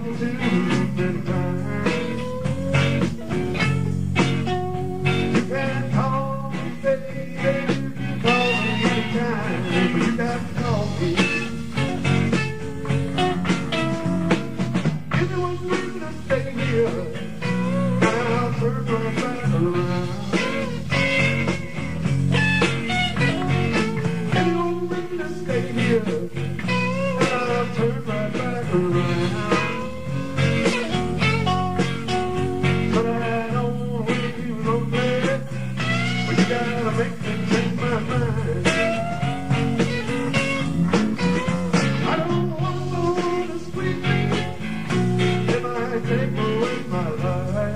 too many times. You can call me, baby, you can call me anytime, but you got to call me. If you want me to stay here, I'll turn my back around. If you want me to stay here, I'll turn my back around. But I don't want to leave you lonely, but you gotta make me change my mind. I don't want no one to squeeze me if I take away my life.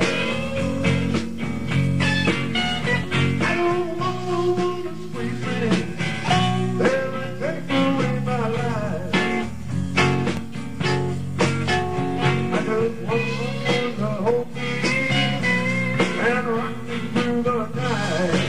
I don't want no one to squeeze me if I take away my life. I just want someone to hold me and rock me through the night.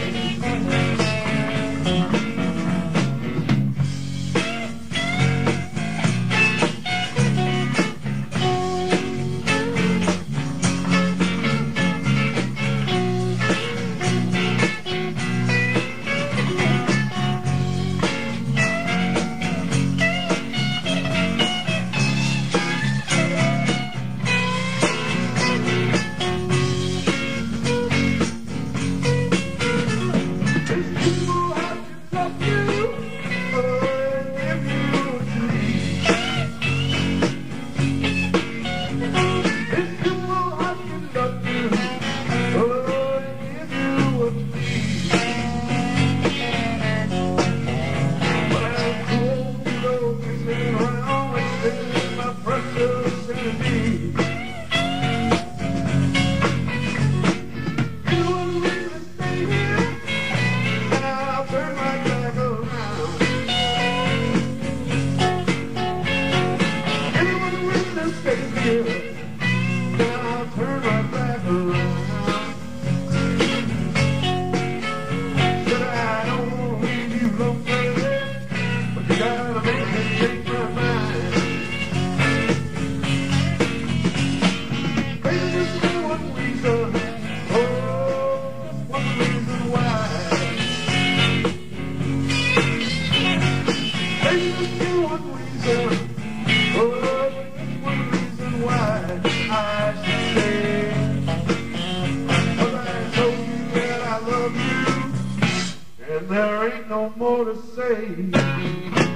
And there ain't no more to say.